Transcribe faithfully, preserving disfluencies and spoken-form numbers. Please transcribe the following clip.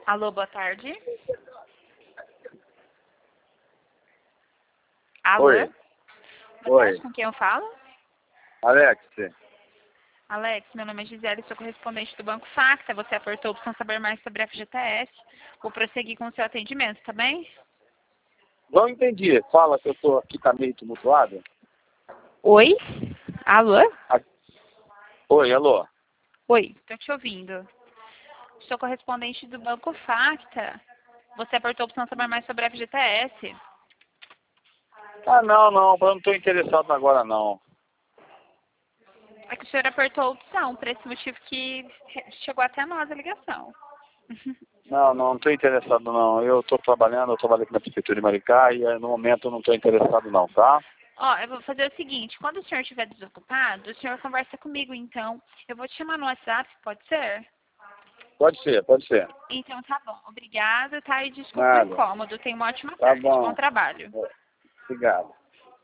Alô, boa tarde. Alô? Oi. Boa Oi. tarde, com quem eu falo? Alex, Alex, meu nome é Gisele, sou correspondente do Banco Facta. Você apertou a opção saber mais sobre a F G T S. Vou prosseguir com o seu atendimento, tá bem? não entendi. Fala que eu tô aqui, tá meio tumultuado. Oi? Alô? Ah, Oi, alô. Oi, tô te ouvindo. Sou correspondente do Banco Facta. Você apertou a opção saber mais sobre a F G T S. Ah, não, não, eu não tô interessado agora, não. É que o senhor apertou a opção, por esse motivo que chegou até nós a ligação. Não, não, não tô interessado, não. Eu tô trabalhando, eu trabalho aqui na Prefeitura de Maricá e eh, no momento eu não tô interessado, não, tá? Ó, eu vou fazer o seguinte, quando o senhor estiver desocupado, o senhor conversa comigo, então. Eu vou te chamar no WhatsApp, pode ser? Pode ser, pode ser. Então tá bom. Obrigada, tá? E desculpa o Nada. incômodo. Tenha uma ótima Tá tarde. Bom bom. trabalho. Obrigado.